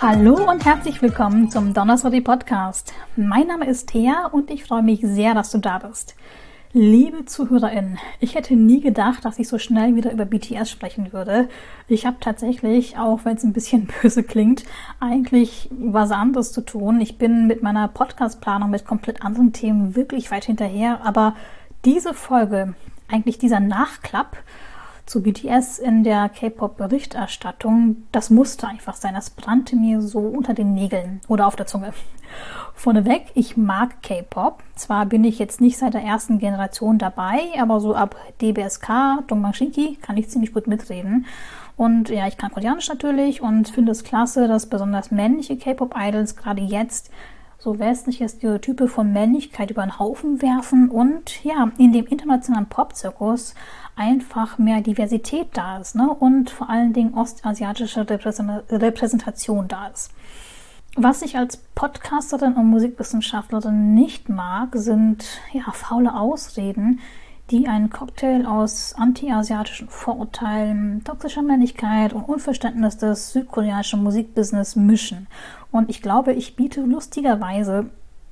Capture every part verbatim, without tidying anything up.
Hallo und herzlich willkommen zum Donnerstag Podcast. Mein Name ist Thea und ich freue mich sehr, dass du da bist. Liebe ZuhörerInnen, ich hätte nie gedacht, dass ich so schnell wieder über B T S sprechen würde. Ich habe tatsächlich, auch wenn es ein bisschen böse klingt, eigentlich was anderes zu tun. Ich bin mit meiner Podcast-Planung mit komplett anderen Themen wirklich weit hinterher, aber diese Folge, eigentlich dieser Nachklapp zu B T S in der K-Pop-Berichterstattung, das musste einfach sein. Das brannte mir so unter den Nägeln oder auf der Zunge. Vorneweg, ich mag K-Pop. Zwar bin ich jetzt nicht seit der ersten Generation dabei, aber so ab D B S K, Dongbang Shinki, kann ich ziemlich gut mitreden. Und ja, ich kann Koreanisch natürlich und finde es klasse, dass besonders männliche K-Pop-Idols gerade jetzt so westliche Stereotype von Männlichkeit über den Haufen werfen und ja, in dem internationalen Pop-Zirkus einfach mehr Diversität da ist, ne? Und vor allen Dingen ostasiatische Repräsentation da ist. Was ich als Podcasterin und Musikwissenschaftlerin nicht mag, sind ja faule Ausreden, die einen Cocktail aus anti-asiatischen Vorurteilen, toxischer Männlichkeit und Unverständnis des südkoreanischen Musikbusiness mischen. Und ich glaube, ich biete lustigerweise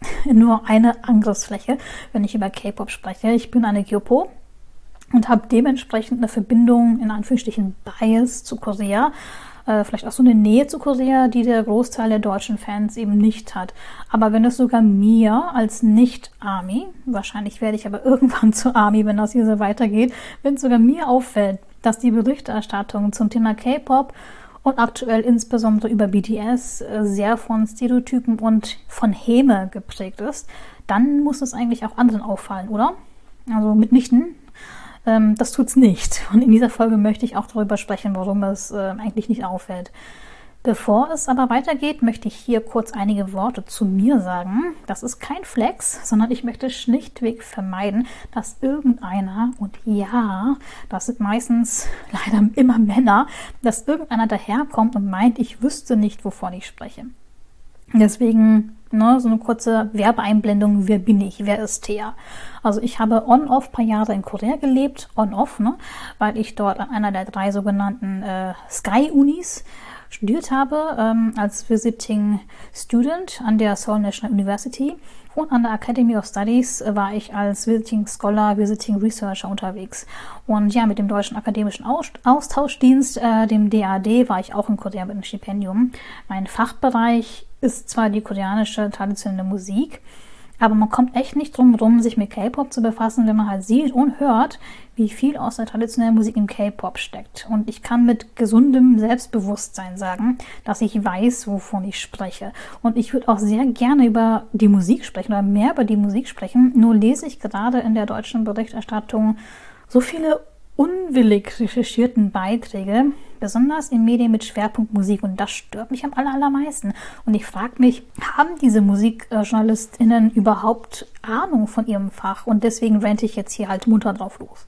nur eine Angriffsfläche, wenn ich über K-Pop spreche. Ich bin eine Gyopo und habe dementsprechend eine Verbindung, in Anführungsstrichen Bias, zu Korea. Äh, vielleicht auch so eine Nähe zu Korea, die der Großteil der deutschen Fans eben nicht hat. Aber wenn es sogar mir als Nicht-Army, wahrscheinlich werde ich aber irgendwann zur Army, wenn das hier so weitergeht, wenn es sogar mir auffällt, dass die Berichterstattung zum Thema K-Pop und aktuell insbesondere über B T S sehr von Stereotypen und von Häme geprägt ist, dann muss es eigentlich auch anderen auffallen, oder? Also mitnichten. Ähm, das tut's nicht. Und in dieser Folge möchte ich auch darüber sprechen, warum es äh, eigentlich nicht auffällt. Bevor es aber weitergeht, möchte ich hier kurz einige Worte zu mir sagen. Das ist kein Flex, sondern ich möchte schlichtweg vermeiden, dass irgendeiner, und ja, das sind meistens leider immer Männer, dass irgendeiner daherkommt und meint, ich wüsste nicht, wovon ich spreche. Deswegen ne, so eine kurze Werbeeinblendung, wer bin ich, wer ist Thea? Also ich habe on-off ein paar Jahre in Korea gelebt, on-off, ne, weil ich dort an einer der drei sogenannten äh, Sky-Unis studiert habe, ähm, als Visiting Student an der Seoul National University, und an der Academy of Studies war ich als Visiting Scholar, Visiting Researcher unterwegs. Und ja, mit dem Deutschen Akademischen Austauschdienst, äh, dem D A D, war ich auch in Korea mit einem Stipendium. Mein Fachbereich ist zwar die koreanische traditionelle Musik, aber man kommt echt nicht drum rum, sich mit K-Pop zu befassen, wenn man halt sieht und hört, wie viel aus der traditionellen Musik im K-Pop steckt. Und ich kann mit gesundem Selbstbewusstsein sagen, dass ich weiß, wovon ich spreche. Und ich würde auch sehr gerne über die Musik sprechen oder mehr über die Musik sprechen. Nur lese ich gerade in der deutschen Berichterstattung so viele unwillig recherchierten Beiträge, besonders in Medien mit Schwerpunkt Musik, und das stört mich am allermeisten. Und ich frage mich, haben diese MusikjournalistInnen überhaupt Ahnung von ihrem Fach? Und deswegen rente ich jetzt hier halt munter drauf los.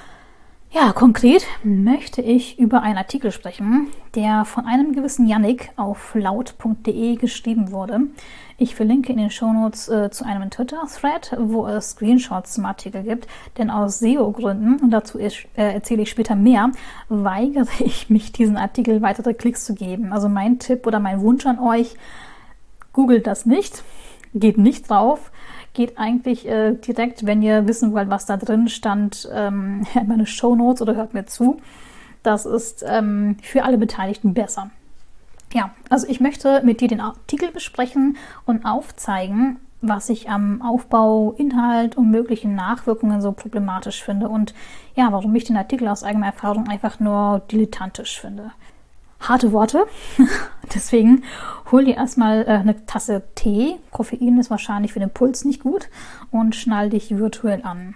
Ja, konkret möchte ich über einen Artikel sprechen, der von einem gewissen Yannick auf laut punkt de geschrieben wurde. Ich verlinke in den Shownotes äh, zu einem Twitter-Thread, wo es Screenshots zum Artikel gibt, denn aus S E O-Gründen, und dazu ist, äh, erzähle ich später mehr, weigere ich mich, diesen Artikel weitere Klicks zu geben. Also mein Tipp oder mein Wunsch an euch, googelt das nicht, geht nicht drauf, geht eigentlich äh, direkt, wenn ihr wissen wollt, was da drin stand, ähm, in meine Shownotes oder hört mir zu. Das ist ähm, für alle Beteiligten besser. Ja, also ich möchte mit dir den Artikel besprechen und aufzeigen, was ich am Aufbau, Inhalt und möglichen Nachwirkungen so problematisch finde und ja, warum ich den Artikel aus eigener Erfahrung einfach nur dilettantisch finde. Harte Worte, deswegen hol dir erstmal äh, eine Tasse Tee, Koffein ist wahrscheinlich für den Puls nicht gut, und schnall dich virtuell an.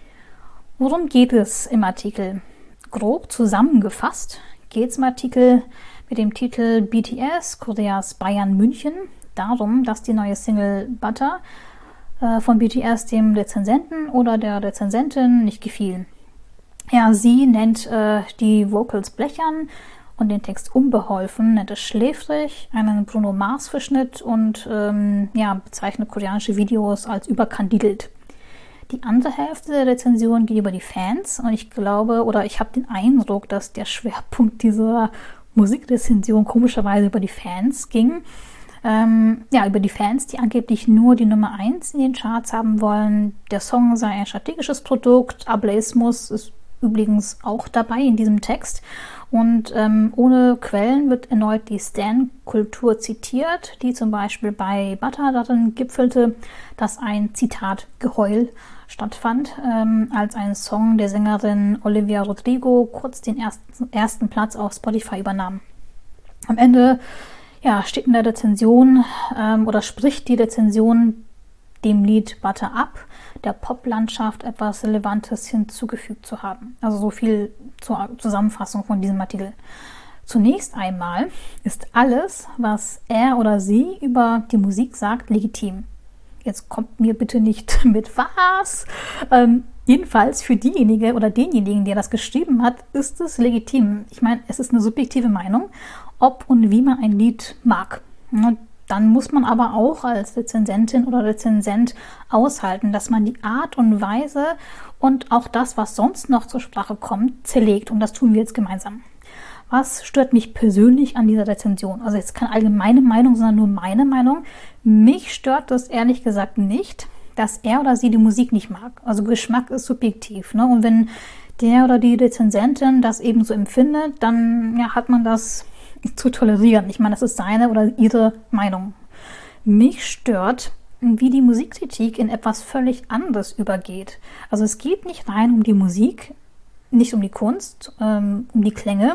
Worum geht es im Artikel? Grob zusammengefasst geht es im Artikel mit dem Titel B T S, Koreas Bayern München, darum, dass die neue Single Butter äh, von B T S dem Rezensenten oder der Rezensentin nicht gefiel. Ja, sie nennt äh, die Vocals blechern und den Text unbeholfen, nennt es schläfrig, einen Bruno Mars-Verschnitt und ähm, ja, bezeichnet koreanische Videos als überkandidelt. Die andere Hälfte der Rezension geht über die Fans und ich glaube oder ich habe den Eindruck, dass der Schwerpunkt dieser Musikrezension komischerweise über die Fans ging. Ähm, ja, über die Fans, die angeblich nur die Nummer eins in den Charts haben wollen. Der Song sei ein strategisches Produkt. Ableismus ist übrigens auch dabei in diesem Text. Und ähm, ohne Quellen wird erneut die Stan-Kultur zitiert, die zum Beispiel bei Butter darin gipfelte, dass ein, Zitat, Geheul stattfand, ähm, als ein Song der Sängerin Olivia Rodrigo kurz den ersten, ersten Platz auf Spotify übernahm. Am Ende ja, steht in der Rezension ähm, oder spricht die Rezension dem Lied Butter ab, der Poplandschaft etwas Relevantes hinzugefügt zu haben. Also so viel zur Zusammenfassung von diesem Artikel. Zunächst einmal ist alles, was er oder sie über die Musik sagt, legitim. Jetzt kommt mir bitte nicht mit was. Ähm, jedenfalls für diejenige oder denjenigen, der das geschrieben hat, ist es legitim. Ich meine, es ist eine subjektive Meinung, ob und wie man ein Lied mag. Und dann muss man aber auch als Rezensentin oder Rezensent aushalten, dass man die Art und Weise und auch das, was sonst noch zur Sprache kommt, zerlegt. Und das tun wir jetzt gemeinsam. Was stört mich persönlich an dieser Rezension? Also jetzt keine allgemeine Meinung, sondern nur meine Meinung. Mich stört das ehrlich gesagt nicht, dass er oder sie die Musik nicht mag. Also Geschmack ist subjektiv, ne? Und wenn der oder die Rezensentin das eben so empfindet, dann ja, hat man das zu tolerieren. Ich meine, das ist seine oder ihre Meinung. Mich stört, wie die Musikkritik in etwas völlig anderes übergeht. Also es geht nicht rein um die Musik, nicht um die Kunst, ähm, um die Klänge.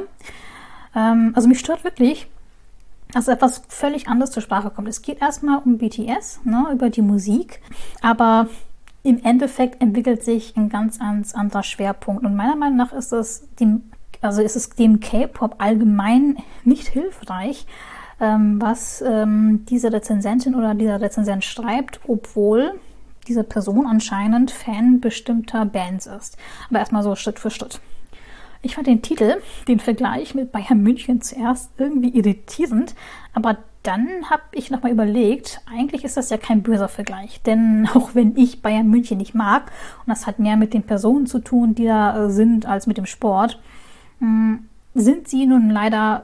Ähm, also mich stört wirklich, dass etwas völlig anderes zur Sprache kommt. Es geht erstmal um B T S, ne, über die Musik, aber im Endeffekt entwickelt sich ein ganz, ganz anderer Schwerpunkt. Und meiner Meinung nach ist es dem Also ist es dem K-Pop allgemein nicht hilfreich, ähm, was ähm, diese Rezensentin oder dieser Rezensent schreibt, obwohl diese Person anscheinend Fan bestimmter Bands ist. Aber erstmal so Schritt für Schritt. Ich fand den Titel, den Vergleich mit Bayern München zuerst irgendwie irritierend, aber dann habe ich nochmal überlegt, eigentlich ist das ja kein böser Vergleich, denn auch wenn ich Bayern München nicht mag, und das hat mehr mit den Personen zu tun, die da sind, als mit dem Sport, sind sie nun leider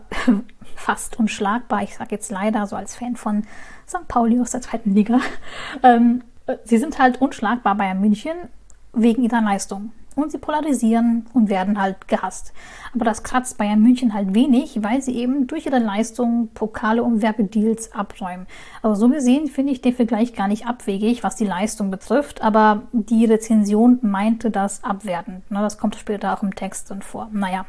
fast unschlagbar. Ich sage jetzt leider so als Fan von Sankt Pauli aus der zweiten Liga. Ähm, sie sind halt unschlagbar bei München wegen ihrer Leistung. Und sie polarisieren und werden halt gehasst. Aber das kratzt Bayern München halt wenig, weil sie eben durch ihre Leistung Pokale und Werbedeals abräumen. Also so gesehen finde ich den Vergleich gar nicht abwegig, was die Leistung betrifft, aber die Rezension meinte das abwertend. Das kommt später auch im Text dann vor. Naja,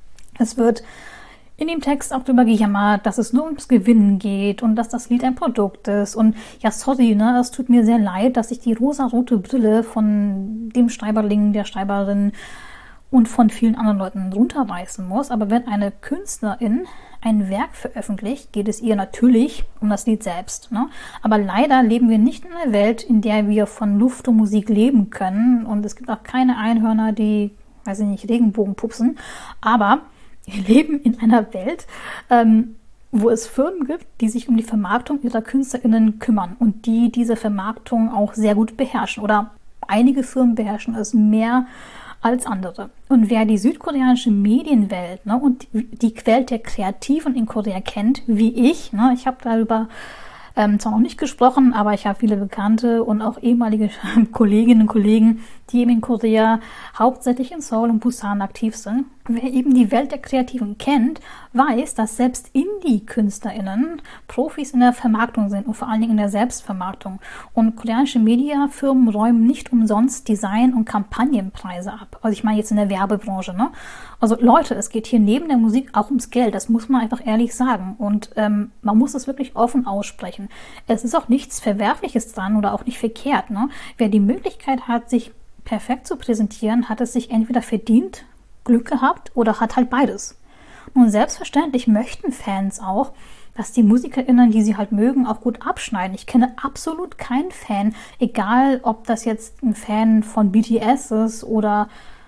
es wird in dem Text auch darüber gejammert, dass es nur ums Gewinnen geht und dass das Lied ein Produkt ist. Und ja, sorry, ne, es tut mir sehr leid, dass ich die rosarote Brille von dem Schreiberling, der Schreiberin und von vielen anderen Leuten runterreißen muss. Aber wenn eine Künstlerin ein Werk veröffentlicht, geht es ihr natürlich um das Lied selbst. Ne? Aber leider leben wir nicht in einer Welt, in der wir von Luft und Musik leben können. Und es gibt auch keine Einhörner, die, weiß ich nicht, Regenbogen pupsen. Aber wir leben in einer Welt, ähm, wo es Firmen gibt, die sich um die Vermarktung ihrer KünstlerInnen kümmern und die diese Vermarktung auch sehr gut beherrschen. Oder einige Firmen beherrschen es mehr als andere. Und wer die südkoreanische Medienwelt, ne, und die, die Welt der Kreativen in Korea kennt, wie ich, ne, ich habe darüber ähm, zwar noch nicht gesprochen, aber ich habe viele Bekannte und auch ehemalige Kolleginnen und Kollegen, die eben in Korea hauptsächlich in Seoul und Busan aktiv sind. Wer eben die Welt der Kreativen kennt, weiß, dass selbst Indie-KünstlerInnen Profis in der Vermarktung sind und vor allen Dingen in der Selbstvermarktung. Und koreanische Mediafirmen räumen nicht umsonst Design- und Kampagnenpreise ab. Also ich meine jetzt in der Werbebranche, ne? Also Leute, es geht hier neben der Musik auch ums Geld. Das muss man einfach ehrlich sagen. Und ähm, man muss es wirklich offen aussprechen. Es ist auch nichts Verwerfliches dran oder auch nicht verkehrt, ne? Wer die Möglichkeit hat, sich perfekt zu präsentieren, hat es sich entweder verdient, Glück gehabt oder hat halt beides. Und selbstverständlich möchten Fans auch, dass die MusikerInnen, die sie halt mögen, auch gut abschneiden. Ich kenne absolut keinen Fan, egal ob das jetzt ein Fan von B T S ist oder,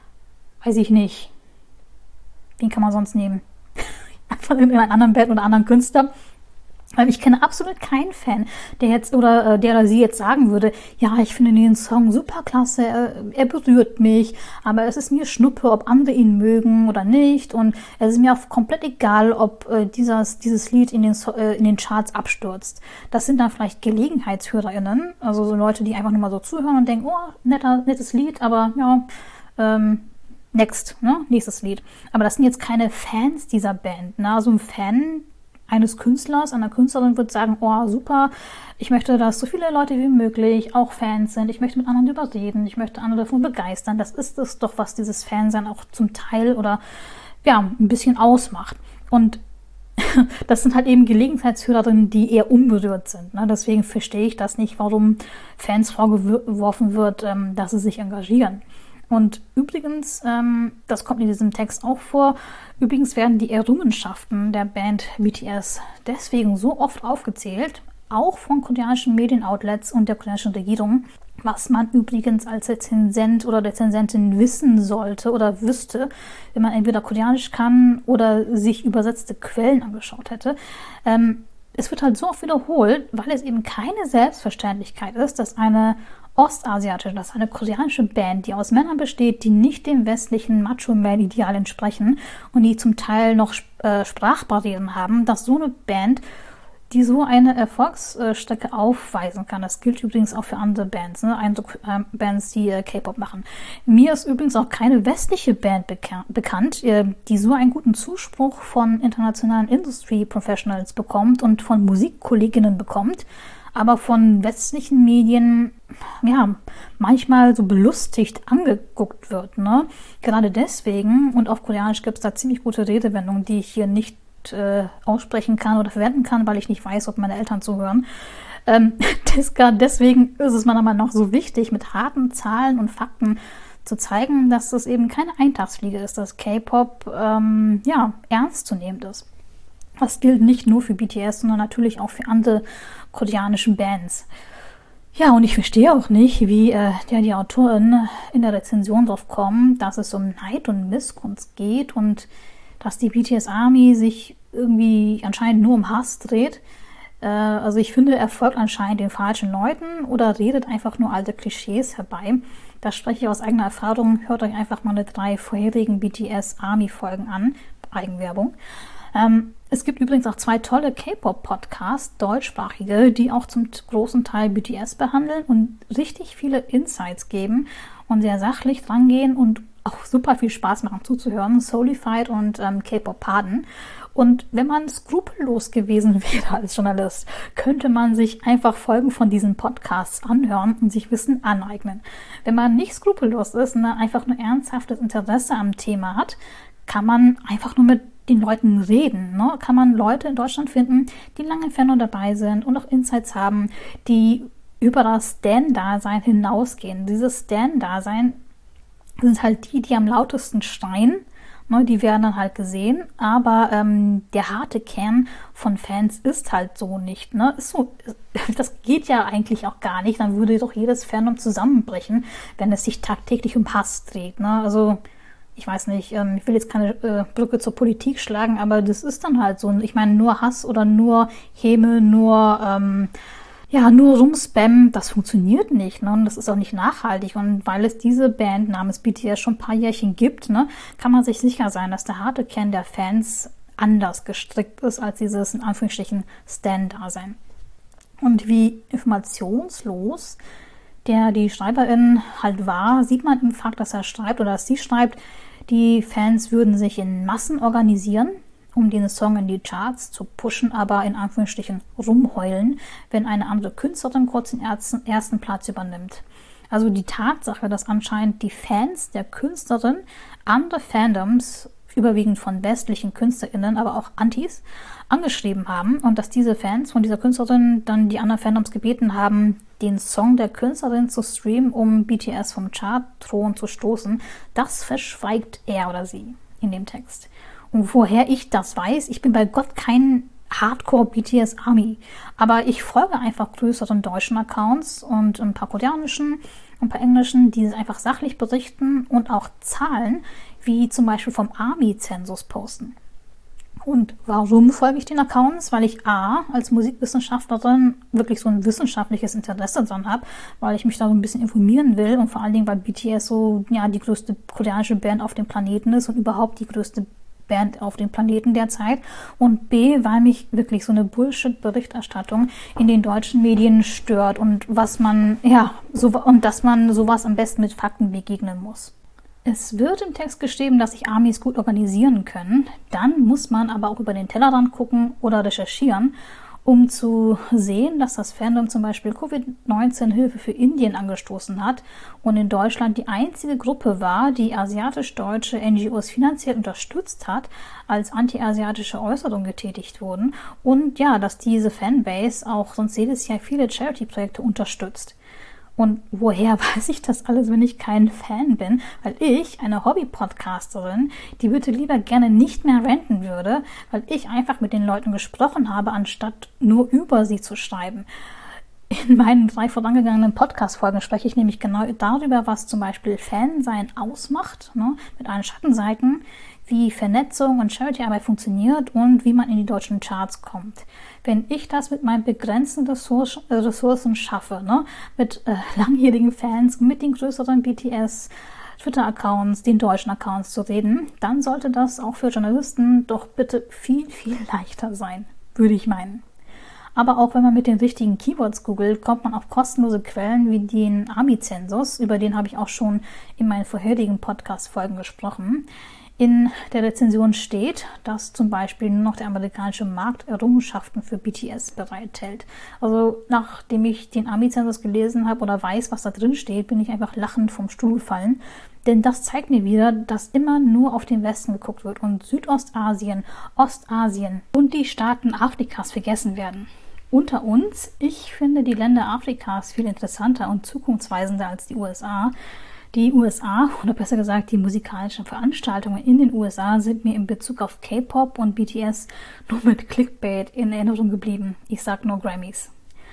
weiß ich nicht, wen kann man sonst nehmen? Von irgendeiner anderen Band oder anderen Künstler. Weil ich kenne absolut keinen Fan, der jetzt oder äh, der oder sie jetzt sagen würde, ja, ich finde den Song super klasse, er, er berührt mich, aber es ist mir Schnuppe, ob andere ihn mögen oder nicht, und es ist mir auch komplett egal, ob äh, dieses, dieses Lied in den, so äh, in den Charts abstürzt. Das sind dann vielleicht GelegenheitshörerInnen, also so Leute, die einfach nur mal so zuhören und denken, oh, netter, nettes Lied, aber ja, ähm, next, ne, nächstes Lied. Aber das sind jetzt keine Fans dieser Band, ne, also ein Fan eines Künstlers, einer Künstlerin wird sagen, oh super, ich möchte, dass so viele Leute wie möglich auch Fans sind, ich möchte mit anderen überreden, ich möchte andere davon begeistern. Das ist es doch, was dieses Fansein auch zum Teil oder ja, ein bisschen ausmacht. Und das sind halt eben Gelegenheitshörerinnen, die eher unberührt sind. Ne? Deswegen verstehe ich das nicht, warum Fans vorgeworfen wird, ähm, dass sie sich engagieren. Und übrigens, ähm, das kommt in diesem Text auch vor, übrigens werden die Errungenschaften der Band B T S deswegen so oft aufgezählt, auch von koreanischen Medienoutlets und der koreanischen Regierung, was man übrigens als Rezensent oder Rezensentin wissen sollte oder wüsste, wenn man entweder Koreanisch kann oder sich übersetzte Quellen angeschaut hätte. Ähm, es wird halt so oft wiederholt, weil es eben keine Selbstverständlichkeit ist, dass eine ostasiatische, das ist eine koreanische Band, die aus Männern besteht, die nicht dem westlichen Macho-Man-Ideal entsprechen und die zum Teil noch äh, Sprachbarrieren haben, dass so eine Band, die so eine Erfolgsstrecke aufweisen kann. Das gilt übrigens auch für andere Bands, ne? Also, äh, Bands, die äh, K-Pop machen. Mir ist übrigens auch keine westliche Band beka- bekannt, äh, die so einen guten Zuspruch von internationalen Industry Professionals bekommt und von Musikkolleginnen bekommt, aber von westlichen Medien, ja, manchmal so belustigt angeguckt wird, ne? Gerade deswegen, und auf Koreanisch gibt es da ziemlich gute Redewendungen, die ich hier nicht äh, aussprechen kann oder verwenden kann, weil ich nicht weiß, ob meine Eltern zuhören. Ähm, das, gerade deswegen ist es meiner Meinung nach so wichtig, mit harten Zahlen und Fakten zu zeigen, dass das eben keine Eintagsfliege ist, dass K-Pop ähm, ja, ernstzunehmend ist. Das gilt nicht nur für B T S, sondern natürlich auch für andere koreanische Bands. Ja, und ich verstehe auch nicht, wie äh, ja, die Autorin in der Rezension drauf kommt, dass es um Neid und Missgunst geht und dass die B T S Army sich irgendwie anscheinend nur um Hass dreht. Äh, also ich finde, er folgt anscheinend den falschen Leuten oder redet einfach nur alte Klischees herbei. Das spreche ich aus eigener Erfahrung. Hört euch einfach mal die drei vorherigen B T S Army Folgen an. Eigenwerbung. Ähm, es gibt übrigens auch zwei tolle K-Pop-Podcasts, deutschsprachige, die auch zum großen Teil B T S behandeln und richtig viele Insights geben und sehr sachlich drangehen und auch super viel Spaß machen zuzuhören. Soulified und ähm, K-Pop Pardon. Und wenn man skrupellos gewesen wäre als Journalist, könnte man sich einfach Folgen von diesen Podcasts anhören und sich Wissen aneignen. Wenn man nicht skrupellos ist und einfach nur ernsthaftes Interesse am Thema hat, kann man einfach nur mit den Leuten reden. Ne? Kann man Leute in Deutschland finden, die lange im Fandom dabei sind und auch Insights haben, die über das Stan-Dasein hinausgehen. Dieses Stan-Dasein sind halt die, die am lautesten schreien. Ne? Die werden dann halt gesehen. Aber ähm, der harte Kern von Fans ist halt so nicht. Ne? Ist so, das geht ja eigentlich auch gar nicht. Dann würde doch jedes Fandom zusammenbrechen, wenn es sich tagtäglich um Hass dreht. Ne? Also ich weiß nicht, ähm, ich will jetzt keine äh, Brücke zur Politik schlagen, aber das ist dann halt so. Ich meine, nur Hass oder nur Häme, nur ähm, ja, nur rumspammen, das funktioniert nicht, ne? Und das ist auch nicht nachhaltig. Und weil es diese Band namens B T S schon ein paar Jährchen gibt, ne, kann man sich sicher sein, dass der harte Kern der Fans anders gestrickt ist als dieses, in Anführungsstrichen, Stan-Dasein. Und wie informationslos der die Schreiberin halt war, sieht man im Fakt, dass er schreibt oder dass sie schreibt, die Fans würden sich in Massen organisieren, um den Song in die Charts zu pushen, aber in Anführungsstrichen rumheulen, wenn eine andere Künstlerin kurz den ersten, ersten Platz übernimmt. Also die Tatsache, dass anscheinend die Fans der Künstlerin andere Fandoms, überwiegend von westlichen KünstlerInnen, aber auch Antis, angeschrieben haben und dass diese Fans von dieser Künstlerin dann die anderen Fandoms gebeten haben, den Song der Künstlerin zu streamen, um B T S vom Chartthron zu stoßen, das verschweigt er oder sie in dem Text. Und woher ich das weiß, ich bin bei Gott kein Hardcore-B T S-Army, aber ich folge einfach größeren deutschen Accounts und ein paar koreanischen, ein paar englischen, die es einfach sachlich berichten und auch Zahlen, wie zum Beispiel vom Army-Zensus posten. Und warum folge ich den Accounts? Weil ich A, als Musikwissenschaftlerin wirklich so ein wissenschaftliches Interesse dran habe, weil ich mich da so ein bisschen informieren will und vor allen Dingen, weil B T S so ja die größte koreanische Band auf dem Planeten ist und überhaupt die größte Band auf dem Planeten derzeit. Und B, weil mich wirklich so eine Bullshit-Berichterstattung in den deutschen Medien stört und was man, ja, so, und dass man sowas am besten mit Fakten begegnen muss. Es wird im Text geschrieben, dass sich Armys gut organisieren können. Dann muss man aber auch über den Tellerrand gucken oder recherchieren, um zu sehen, dass das Fandom zum Beispiel Covid neunzehn Hilfe für Indien angestoßen hat und in Deutschland die einzige Gruppe war, die asiatisch-deutsche N G Os finanziell unterstützt hat, als anti-asiatische Äußerungen getätigt wurden. Und ja, dass diese Fanbase auch sonst jedes Jahr viele Charity-Projekte unterstützt. Und woher weiß ich das alles, wenn ich kein Fan bin? Weil ich, eine Hobby-Podcasterin, die bitte lieber gerne nicht mehr ranten würde, weil ich einfach mit den Leuten gesprochen habe, anstatt nur über sie zu schreiben. In meinen drei vorangegangenen Podcast-Folgen spreche ich nämlich genau darüber, was zum Beispiel Fansein ausmacht, ne, mit allen Schattenseiten, wie Vernetzung und Charity-Arbeit funktioniert und wie man in die deutschen Charts kommt. Wenn ich das mit meinen begrenzten Ressourcen schaffe, ne, mit äh, langjährigen Fans, mit den größeren B T S, Twitter-Accounts, den deutschen Accounts zu reden, dann sollte das auch für Journalisten doch bitte viel, viel leichter sein, würde ich meinen. Aber auch wenn man mit den richtigen Keywords googelt, kommt man auf kostenlose Quellen wie den Army-Zensus, über den habe ich auch schon in meinen vorherigen Podcast-Folgen gesprochen. In der Rezension steht, dass zum Beispiel nur noch der amerikanische Markt Errungenschaften für B T S bereithält. Also nachdem ich den Army-Zensus gelesen habe oder weiß, was da drin steht, bin ich einfach lachend vom Stuhl gefallen. Denn das zeigt mir wieder, dass immer nur auf den Westen geguckt wird und Südostasien, Ostasien und die Staaten Afrikas vergessen werden. Unter uns, ich finde die Länder Afrikas viel interessanter und zukunftsweisender als die U S A. Die U S A, oder besser gesagt die musikalischen Veranstaltungen in den U S A, sind mir in Bezug auf K-Pop und B T S nur mit Clickbait in Erinnerung geblieben. Ich sag nur Grammys.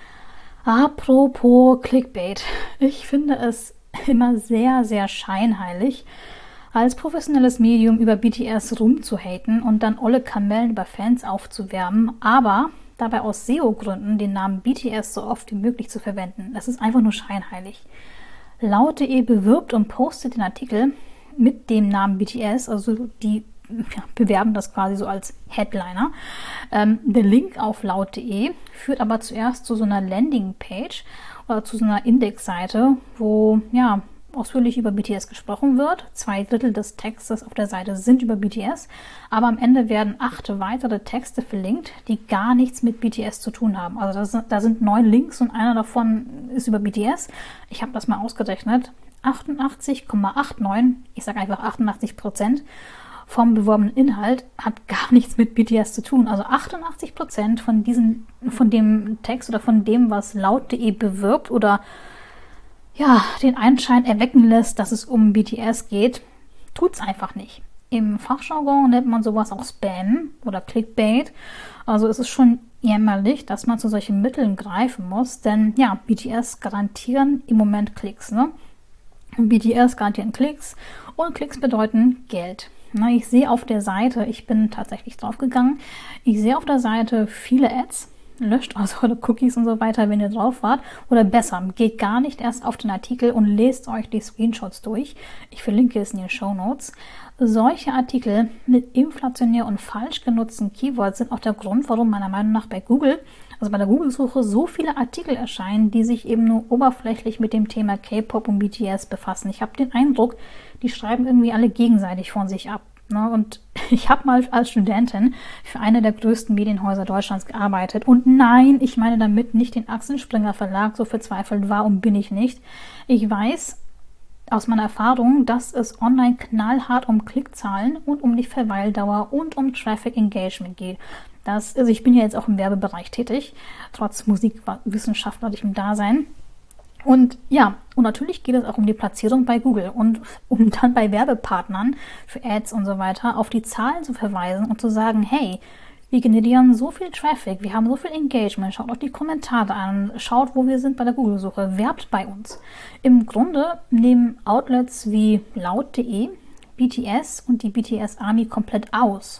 Apropos Clickbait. Ich finde es immer sehr, sehr scheinheilig, als professionelles Medium über B T S rumzuhaten und dann olle Kamellen über Fans aufzuwärmen, aber dabei aus S E O-Gründen den Namen B T S so oft wie möglich zu verwenden. Das ist einfach nur scheinheilig. Laut punkt de bewirbt und postet den Artikel mit dem Namen B T S, also die ja, bewerben das quasi so als Headliner. Ähm, der Link auf laut punkt de führt aber zuerst zu so einer Landingpage oder zu so einer Indexseite, wo ja ausführlich über B T S gesprochen wird. Zwei Drittel des Textes auf der Seite sind über B T S, aber am Ende werden acht weitere Texte verlinkt, die gar nichts mit B T S zu tun haben. Also das, da sind neun Links und einer davon ist über B T S. Ich habe das mal ausgerechnet. achtundachtzig Komma neunundachtzig, ich sage einfach achtundachtzig Prozent vom beworbenen Inhalt hat gar nichts mit B T S zu tun. Also achtundachtzig Prozent von diesem, von dem Text oder von dem, was laut punkt de bewirbt oder ja, den Anschein erwecken lässt, dass es um B T S geht, tut's einfach nicht. Im Fachjargon nennt man sowas auch Spam oder Clickbait. Also es ist schon jämmerlich, dass man zu solchen Mitteln greifen muss, denn ja, B T S garantieren im Moment Klicks, ne? B T S garantieren Klicks und Klicks bedeuten Geld. Na, ich sehe auf der Seite, ich bin tatsächlich draufgegangen, ich sehe auf der Seite viele Ads. Löscht also eure Cookies und so weiter, wenn ihr drauf wart. Oder besser, geht gar nicht erst auf den Artikel und lest euch die Screenshots durch. Ich verlinke es in den Shownotes. Solche Artikel mit inflationär und falsch genutzten Keywords sind auch der Grund, warum meiner Meinung nach bei Google, also bei der Google-Suche, so viele Artikel erscheinen, die sich eben nur oberflächlich mit dem Thema K-Pop und B T S befassen. Ich habe den Eindruck, die schreiben irgendwie alle gegenseitig von sich ab. Und ich habe mal als Studentin für eine der größten Medienhäuser Deutschlands gearbeitet. Und nein, ich meine damit nicht den Axel Springer Verlag, so verzweifelt war und bin ich nicht. Ich weiß aus meiner Erfahrung, dass es online knallhart um Klickzahlen und um die Verweildauer und um Traffic Engagement geht. Das, also ich bin ja jetzt auch im Werbebereich tätig, trotz musikwissenschaftlichem Dasein. Und ja, und natürlich geht es auch um die Platzierung bei Google und um dann bei Werbepartnern für Ads und so weiter auf die Zahlen zu verweisen und zu sagen, hey, wir generieren so viel Traffic, wir haben so viel Engagement, schaut euch die Kommentare an, schaut, wo wir sind bei der Google-Suche, werbt bei uns. Im Grunde nehmen Outlets wie laut punkt de, B T S und die B T S Army komplett aus.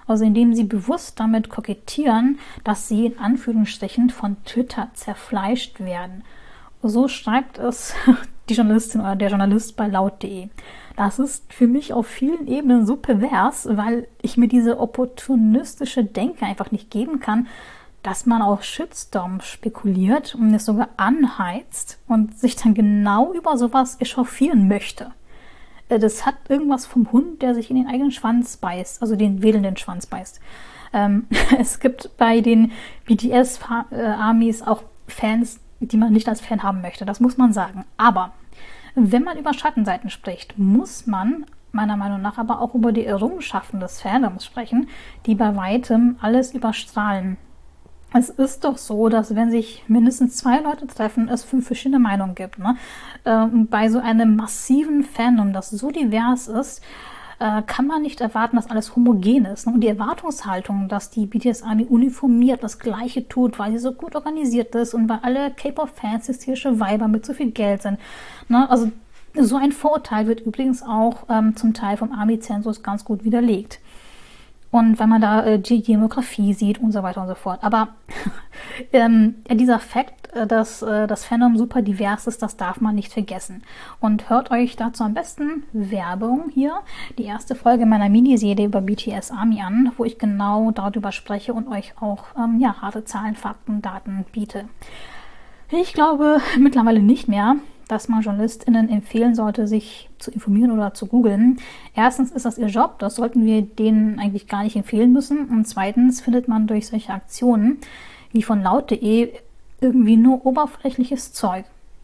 Also indem sie bewusst damit kokettieren, dass sie in Anführungsstrichen von Twitter zerfleischt werden. So schreibt es die Journalistin oder der Journalist bei laut punkt de. Das ist für mich auf vielen Ebenen so pervers, weil ich mir diese opportunistische Denke einfach nicht geben kann, dass man auf Shitstorm spekuliert und es sogar anheizt und sich dann genau über sowas echauffieren möchte. Das hat irgendwas vom Hund, der sich in den eigenen Schwanz beißt, also den wedelnden Schwanz beißt. Ähm, es gibt bei den B T S-Armies auch Fans, die man nicht als Fan haben möchte, das muss man sagen. Aber wenn man über Schattenseiten spricht, muss man meiner Meinung nach aber auch über die Errungenschaften des Fandoms sprechen, die bei weitem alles überstrahlen. Es ist doch so, dass wenn sich mindestens zwei Leute treffen, es fünf verschiedene Meinungen gibt. Ne? Ähm, bei so einem massiven Fandom, das so divers ist, äh, kann man nicht erwarten, dass alles homogen ist. Ne? Und die Erwartungshaltung, dass die B T S-Army uniformiert das Gleiche tut, weil sie so gut organisiert ist und weil alle K-Pop-Fans hysterische Weiber mit so viel Geld sind. Ne? Also so ein Vorurteil wird übrigens auch ähm, zum Teil vom Army-Zensus ganz gut widerlegt. Und wenn man da äh, die Demografie sieht und so weiter und so fort. Aber ähm, ja, dieser Fakt, äh, dass äh, das Fandom super divers ist, das darf man nicht vergessen. Und hört euch dazu am besten Werbung hier, die erste Folge meiner Miniserie über B T S-Army an, wo ich genau darüber spreche und euch auch ähm, ja, harte Zahlen, Fakten, Daten biete. Ich glaube mittlerweile nicht mehr, dass man JournalistInnen empfehlen sollte, sich zu informieren oder zu googeln. Erstens ist das ihr Job, das sollten wir denen eigentlich gar nicht empfehlen müssen. Und zweitens findet man durch solche Aktionen wie von laut punkt de irgendwie nur oberflächliches Zeug.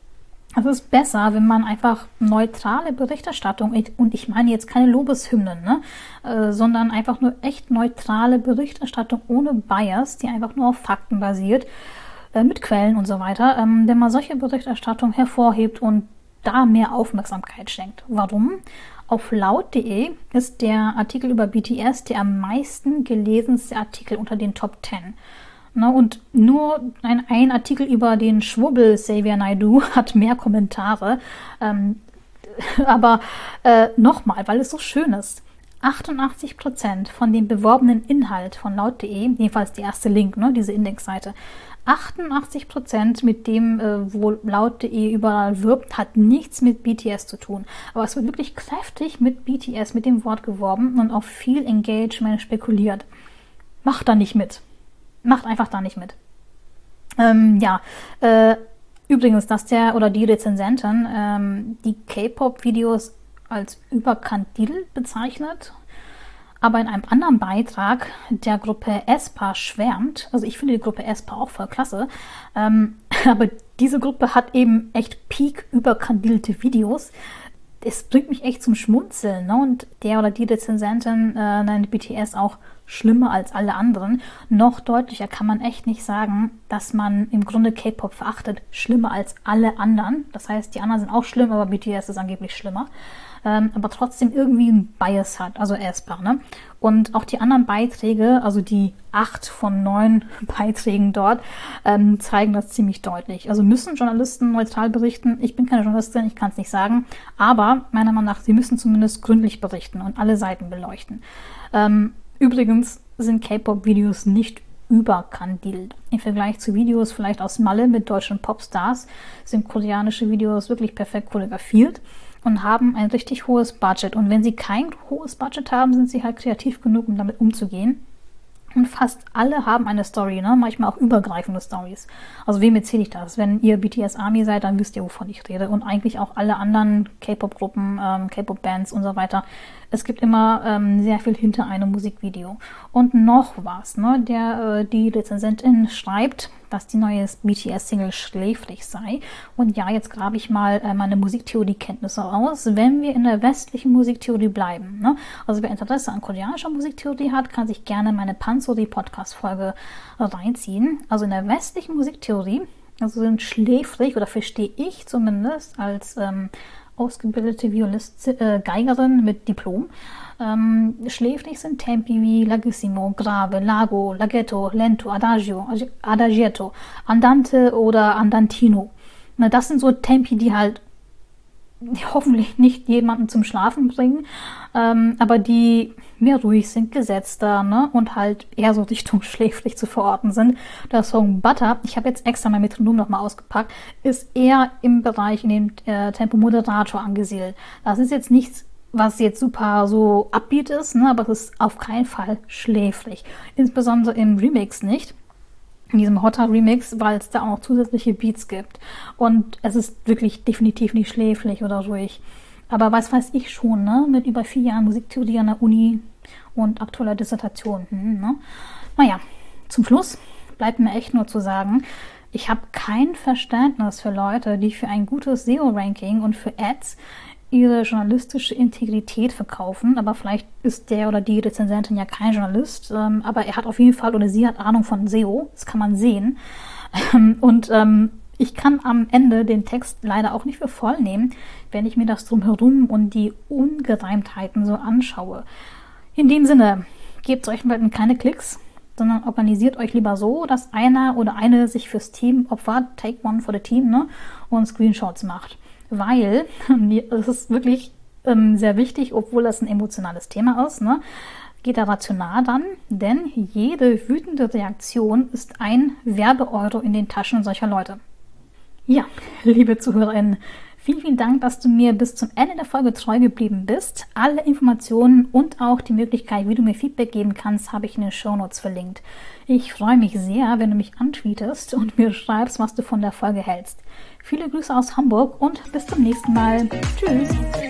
Es ist besser, wenn man einfach neutrale Berichterstattung, und ich meine jetzt keine Lobeshymnen, ne, äh, sondern einfach nur echt neutrale Berichterstattung ohne Bias, die einfach nur auf Fakten basiert, mit Quellen und so weiter, ähm, wenn man solche Berichterstattung hervorhebt und da mehr Aufmerksamkeit schenkt. Warum? Auf laut punkt de ist der Artikel über B T S der am meisten gelesenste Artikel unter den Top zehn. Na, und nur ein, ein Artikel über den Schwubbel Xavier Naidoo hat mehr Kommentare. Ähm, aber äh, nochmal, weil es so schön ist. achtundachtzig Prozent von dem beworbenen Inhalt von laut punkt de, jedenfalls die erste Link, ne, diese Indexseite, achtundachtzig Prozent mit dem, äh, wo laut punkt de überall wirbt, hat nichts mit B T S zu tun. Aber es wird wirklich kräftig mit B T S, mit dem Wort geworben und auf viel Engagement spekuliert. Macht da nicht mit. Macht einfach da nicht mit. Ähm, ja, äh, übrigens, dass der oder die Rezensentin ähm, die K-Pop-Videos als überkandidel bezeichnet, aber in einem anderen Beitrag der Gruppe aespa schwärmt. Also ich finde die Gruppe aespa auch voll klasse, ähm, aber diese Gruppe hat eben echt peak überkandidelte Videos. Es bringt mich echt zum Schmunzeln, ne? Und der oder die Rezensentin äh, nennt B T S auch schlimmer als alle anderen. Noch deutlicher kann man echt nicht sagen, dass man im Grunde K-Pop verachtet, schlimmer als alle anderen. Das heißt, die anderen sind auch schlimm, aber B T S ist angeblich schlimmer. Ähm, aber trotzdem irgendwie ein Bias hat, also aespa, ne? Und auch die anderen Beiträge, also die acht von neun Beiträgen dort, ähm, zeigen das ziemlich deutlich. Also müssen Journalisten neutral berichten? Ich bin keine Journalistin, ich kann es nicht sagen, aber meiner Meinung nach, sie müssen zumindest gründlich berichten und alle Seiten beleuchten. Ähm, übrigens sind K-Pop-Videos nicht überkandidelt. Im Vergleich zu Videos vielleicht aus Malle mit deutschen Popstars sind koreanische Videos wirklich perfekt choreografiert und haben ein richtig hohes Budget. Und wenn sie kein hohes Budget haben, sind sie halt kreativ genug, um damit umzugehen. Und fast alle haben eine Story, ne? Manchmal auch übergreifende Stories. Also wem erzähle ich das? Wenn ihr B T S-Army seid, dann wisst ihr, wovon ich rede. Und eigentlich auch alle anderen K-Pop-Gruppen, ähm, K-Pop-Bands und so weiter. Es gibt immer ähm, sehr viel hinter einem Musikvideo. Und noch was, ne? Der, äh, die Rezensentin schreibt, dass die neue B T S-Single schläfrig sei. Und ja, jetzt grabe ich mal äh, meine Musiktheorie-Kenntnisse aus, wenn wir in der westlichen Musiktheorie bleiben. Ne? Also wer Interesse an koreanischer Musiktheorie hat, kann sich gerne meine Pansori-Podcast-Folge reinziehen. Also in der westlichen Musiktheorie, also sind schläfrig, oder verstehe ich zumindest als ähm, ausgebildete Violist, äh, Geigerin mit Diplom, Ähm, schläfrig sind Tempi wie Larghissimo, Grave, Largo, Laghetto, Lento, Adagio, Adagietto, Andante oder Andantino. Na, das sind so Tempi, die halt hoffentlich nicht jemanden zum Schlafen bringen, ähm, aber die mehr ruhig sind, gesetzter, ne, und halt eher so Richtung schläfrig zu verorten sind. Der Song Butter, ich habe jetzt extra mein Metronom nochmal ausgepackt, ist eher im Bereich in dem äh, Tempo-Moderator angesiedelt. Das ist jetzt nichts, was jetzt super so upbeat ist, ne, aber es ist auf keinen Fall schläfrig. Insbesondere im Remix nicht. In diesem Hotter Remix, weil es da auch noch zusätzliche Beats gibt. Und es ist wirklich definitiv nicht schläfrig oder ruhig. Aber was weiß ich schon, ne? Mit über vier Jahren Musiktheorie an der Uni und aktueller Dissertation. Hm, ne? Naja, zum Schluss bleibt mir echt nur zu sagen, ich habe kein Verständnis für Leute, die für ein gutes S E O-Ranking und für Ads ihre journalistische Integrität verkaufen, aber vielleicht ist der oder die Rezensentin ja kein Journalist, ähm, aber er hat auf jeden Fall oder sie hat Ahnung von S E O, das kann man sehen. Ähm, und ähm, ich kann am Ende den Text leider auch nicht für voll nehmen, wenn ich mir das Drumherum und die Ungereimtheiten so anschaue. In dem Sinne, gebt solchen Leuten keine Klicks, sondern organisiert euch lieber so, dass einer oder eine sich fürs Team opfert, take one for the team, ne, und Screenshots macht. Weil, das ist wirklich ähm, sehr wichtig, obwohl das ein emotionales Thema ist, ne, geht er rational dann, denn jede wütende Reaktion ist ein Werbeeuro in den Taschen solcher Leute. Ja, liebe ZuhörerInnen, vielen, vielen Dank, dass du mir bis zum Ende der Folge treu geblieben bist. Alle Informationen und auch die Möglichkeit, wie du mir Feedback geben kannst, habe ich in den Shownotes verlinkt. Ich freue mich sehr, wenn du mich antweetest und mir schreibst, was du von der Folge hältst. Viele Grüße aus Hamburg und bis zum nächsten Mal. Tschüss!